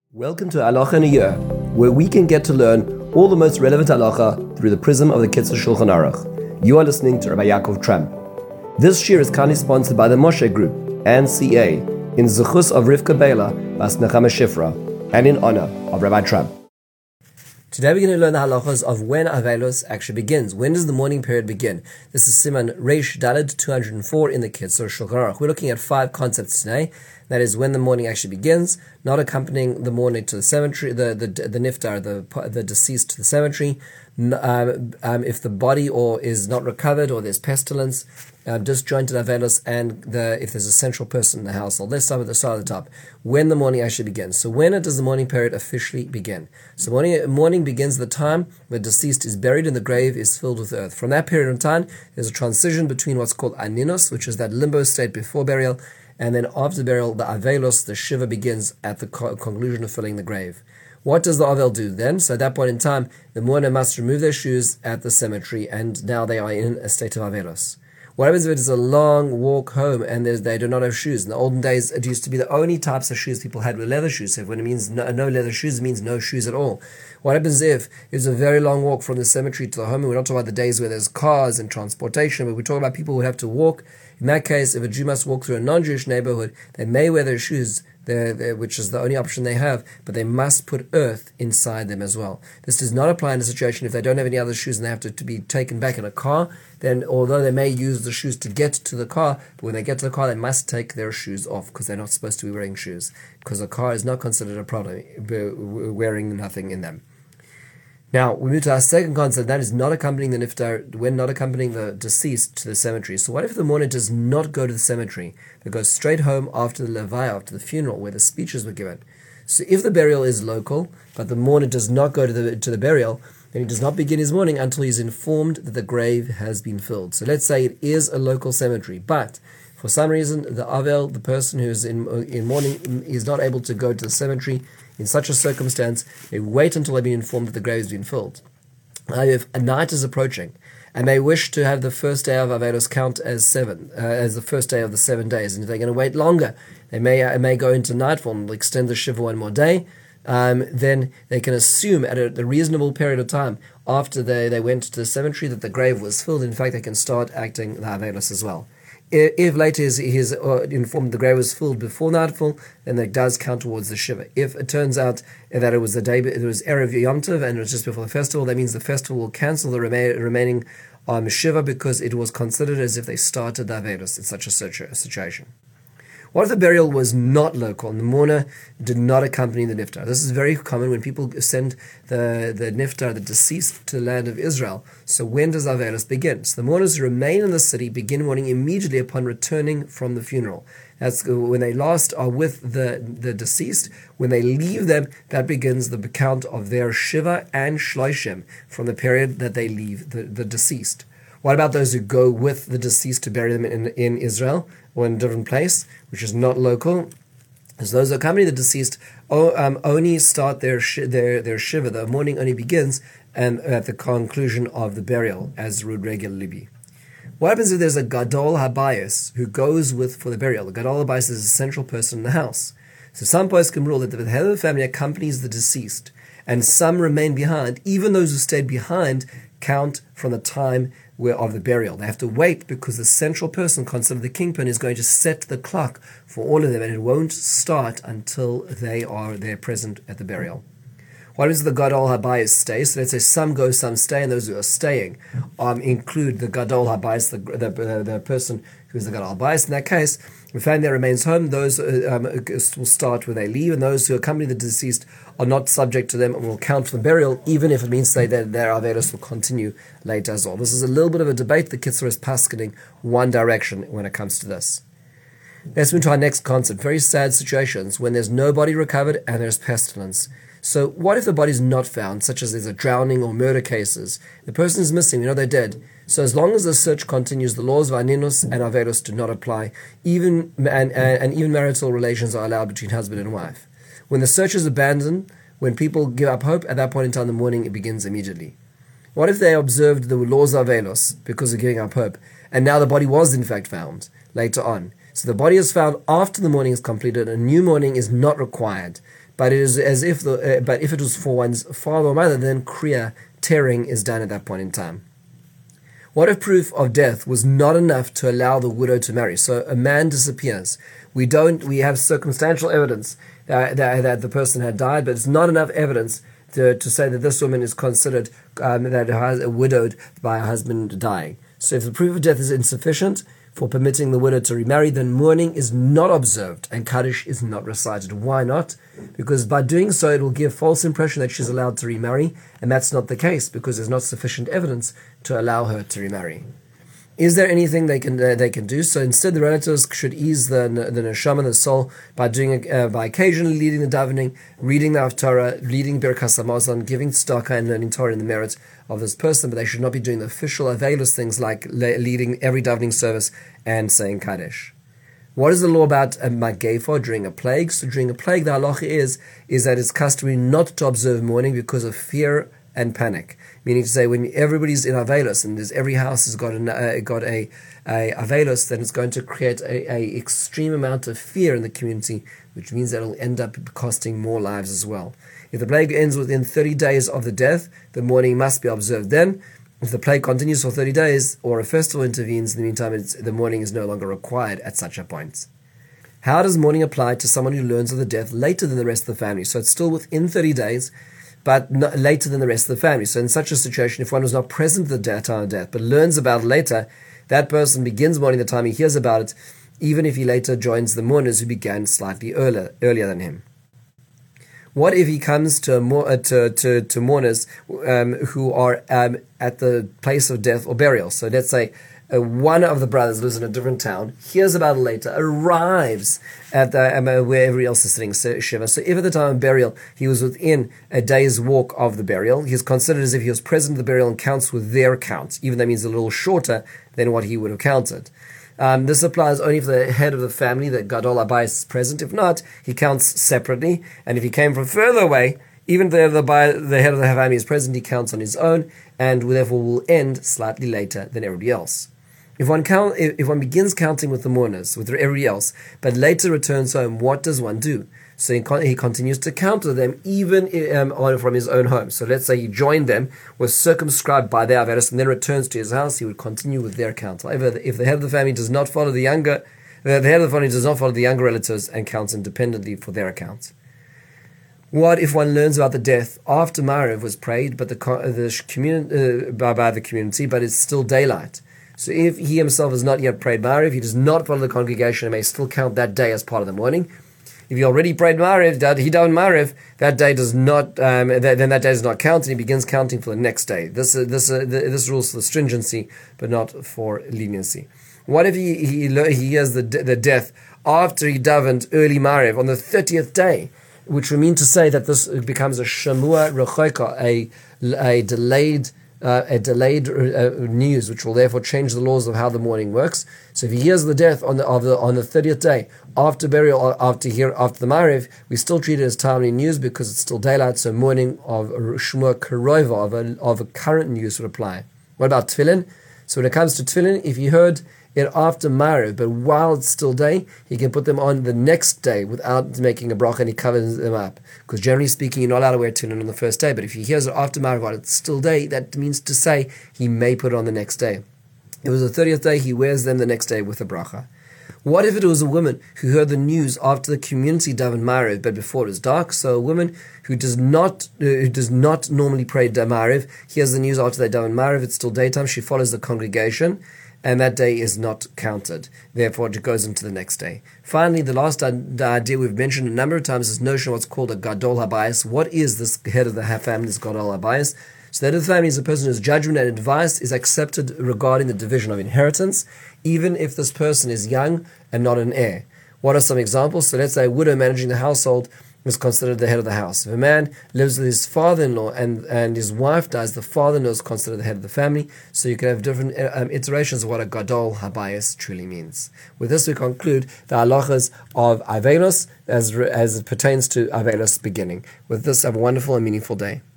Welcome to Halacha in a Year, where we can get to learn all the most relevant halacha through the prism of the Kitzur Shulchan Aruch. You are listening to Rabbi Yaakov Tramp. This year is kindly sponsored by the Moshe Group and CA in Zechus of Rivka Bela Bas Nechama Shifra and in honor of Rabbi Tramp. Today we're going to learn the halachas of when Avelos actually begins. When does the mourning period begin? This is Siman Reish Daled 204 in the Kitzur Shulchan Aruch. We're looking at 5 concepts today. That is when the mourning actually begins, not accompanying the mourning to the cemetery, the niftar, the deceased to the cemetery. If the body is not recovered or there's pestilence, disjointed avelos, and if there's a central person in the household. Let's start with the start at the top. When the mourning actually begins. So when does the mourning period officially begin? So mourning begins at the time the deceased is buried and the grave is filled with earth. From that period of time, there's a transition between what's called aninos, which is that limbo state before burial, and then after burial, the avelos, the shiva, begins at the conclusion of filling the grave. What does the avel do then? So at that point in time, the mourner must remove their shoes at the cemetery, and now they are in a state of avelos. What happens if it is a long walk home and they do not have shoes? In the olden days, it used to be the only types of shoes people had were leather shoes. So when it means no leather shoes, it means no shoes at all. What happens if it's a very long walk from the cemetery to the home? And we're not talking about the days where there's cars and transportation, but we're talking about people who have to walk. In that case, if a Jew must walk through a non-Jewish neighborhood, they may wear their shoes, which is the only option they have, but they must put earth inside them as well. This does not apply in a situation if they don't have any other shoes and they have to be taken back in a car. Then, although they may use the shoes to get to the car, but when they get to the car, they must take their shoes off because they're not supposed to be wearing shoes, because a car is not considered a problem wearing nothing in them. Now, we move to our second concept, that is not accompanying the niftar, when not accompanying the deceased to the cemetery. So what if the mourner does not go to the cemetery, but goes straight home after the levaya, after the funeral, where the speeches were given? So if the burial is local, but the mourner does not go to the burial, then he does not begin his mourning until he is informed that the grave has been filled. So let's say it is a local cemetery, but for some reason, the avel, the person who is in mourning, is not able to go to the cemetery. In such a circumstance, they wait until they've been informed that the grave has been filled. Now, if a night is approaching, and they wish to have the first day of Avelos count as 7, as the first day of the 7 days, and if they're going to wait longer, they may go into nightfall and extend the shiva one more day. Then they can assume at a reasonable period of time after they went to the cemetery that the grave was filled. In fact, they can start acting the Avelos as well. If later he's informed the grave was filled before nightfall, then that does count towards the shiva. If it turns out that it was the day, it was Erev Yom Tov and it was just before the festival, that means the festival will cancel the remaining shiva because it was considered as if they started the Avelos in such a situation. What if the burial was not local and the mourner did not accompany the niftar? This is very common when people send the niftar, the deceased, to the land of Israel. So when does Avelos begin? So the mourners who remain in the city begin mourning immediately upon returning from the funeral. That's when they last are with the deceased. When they leave them, that begins the count of their shiva and shloshim from the period that they leave the deceased. What about those who go with the deceased to bury them in Israel or in a different place, which is not local? As those who accompany the deceased only start their shiva, the mourning only begins and at the conclusion of the burial, as would regularly be. What happens if there's a gadol habayis who goes for the burial? The gadol habayis is a central person in the house. So some poskim rule that the head of the family accompanies the deceased, and some remain behind. Even those who stayed behind count from the time of the burial. They have to wait because the central person, considered the kingpin, is going to set the clock for all of them, and it won't start until they are there present at the burial. What is the gadol habayis stay? So let's say some go, some stay, and those who are staying include the gadol habayis, the person who is the gadol habayis. In that case, the family that remains home, those will start where they leave, and those who accompany the deceased are not subject to them and will count for the burial, even if it means that their avelos will continue later as well. This is a little bit of a debate. The Kitzur is paskening one direction when it comes to this. Let's move to our next concept. Very sad situations when there's no body recovered and there's pestilence. So what if the body is not found, such as there's a drowning or murder cases? The person is missing, we know they're dead. So as long as the search continues, the laws of Aninos and Avelos do not apply, and even marital relations are allowed between husband and wife. When the search is abandoned, when people give up hope, at that point in time the mourning it begins immediately. What if they observed the laws of Avelos because of giving up hope, and now the body was in fact found later on? So the body is found after the mourning is completed, a new mourning is not required. but it is as if but if it was for one's father or mother, then kriya, tearing, is done at that point in time. What if proof of death was not enough to allow the widow to marry? So a man disappears. We have circumstantial evidence that the person had died, but it's not enough evidence to say that this woman is considered widowed by a husband dying. So if the proof of death is insufficient for permitting the widow to remarry, then mourning is not observed and Kaddish is not recited. Why not? Because by doing so, it will give false impression that she's allowed to remarry, and that's not the case because there's not sufficient evidence to allow her to remarry. Is there anything they can do? So instead, the relatives should ease the neshama, the soul, by occasionally leading the davening, reading the Haftarah, reading Birkas Hamazon, giving tzedakah, and learning Torah in the merit of this person. But they should not be doing the official avelus things like leading every davening service and saying Kaddish. What is the law about a mageifa during a plague? So during a plague, the halacha is that it's customary not to observe mourning because of fear and panic. Meaning to say, when everybody's in Avelus and every house has got a Avelus, then it's going to create a extreme amount of fear in the community, which means that it'll end up costing more lives as well. If the plague ends within 30 days of the death, the mourning must be observed then. If the plague continues for 30 days or a festival intervenes, in the meantime, the mourning is no longer required at such a point. How does mourning apply to someone who learns of the death later than the rest of the family? So it's still within 30 days, but not later than the rest of the family. So in such a situation, if one was not present at the time of death, but learns about it later, that person begins mourning the time he hears about it, even if he later joins the mourners who began slightly earlier than him. What if he comes to mourners who are at the place of death or burial? So let's say one of the brothers lives in a different town, hears about it later, arrives at where everybody else is sitting shiva. So if at the time of burial he was within a day's walk of the burial, he's considered as if he was present at the burial and counts with their count, even though that means a little shorter than what he would have counted. This applies only if the head of the family, the Gadol Abayis, is present. If not, he counts separately. And if he came from further away, even though the head of the family is present, he counts on his own, and therefore will end slightly later than everybody else. If one begins counting with the mourners, with everybody else, but later returns home, what does one do? So he continues to count with them even from his own home. So let's say he joined them, was circumscribed by their Averis, and then returns to his house, he would continue with their count. However, if the head of the family does not follow the younger relatives and counts independently for their accounts. What if one learns about the death after Ma'ariv was prayed by the community, but it's still daylight? So if he himself has not yet prayed Ma'ariv, he does not follow the congregation and may still count that day as part of the morning. If he already prayed Ma'ariv, he done Ma'ariv, that day does not. Then that day does not count, and he begins counting for the next day. This rules for stringency, but not for leniency. What if he hears the death after he davened early Ma'ariv on the 30th day, which would mean to say that this becomes a shamua rechoika, a delayed news, which will therefore change the laws of how the mourning works. So if he hears the death on the 30th day after burial, after the Ma'ariv, we still treat it as timely news because it's still daylight. So mourning of shmua karova of a current news would apply. What about tefillin? So when it comes to tefillin, if he heard it after Ma'ariv, but while it's still day, he can put them on the next day without making a bracha, and he covers them up. Because generally speaking, you're not allowed to wear tefillin on the first day, but if he hears it after Ma'ariv while it's still day, that means to say he may put it on the next day. If it was the 30th day, he wears them the next day with a bracha. What if it was a woman who heard the news after the community davened Ma'ariv, but before it was dark? So a woman who does not normally pray Ma'ariv hears the news after they davened Ma'ariv, it's still daytime, she follows the congregation, and that day is not counted. Therefore, it goes into the next day. Finally, the last idea we've mentioned a number of times is notion of what's called a Gadol Habayis. What is this head of the family, this Gadol Habayis? So the head of the family is a person whose judgment and advice is accepted regarding the division of inheritance, even if this person is young and not an heir. What are some examples? So let's say a widow managing the household is considered the head of the house. If a man lives with his father-in-law and his wife dies, the father-in-law is considered the head of the family. So you can have different iterations of what a Gadol Habayis truly means. With this, we conclude the halachas of Avelos as it pertains to Avelos beginning. With this, have a wonderful and meaningful day.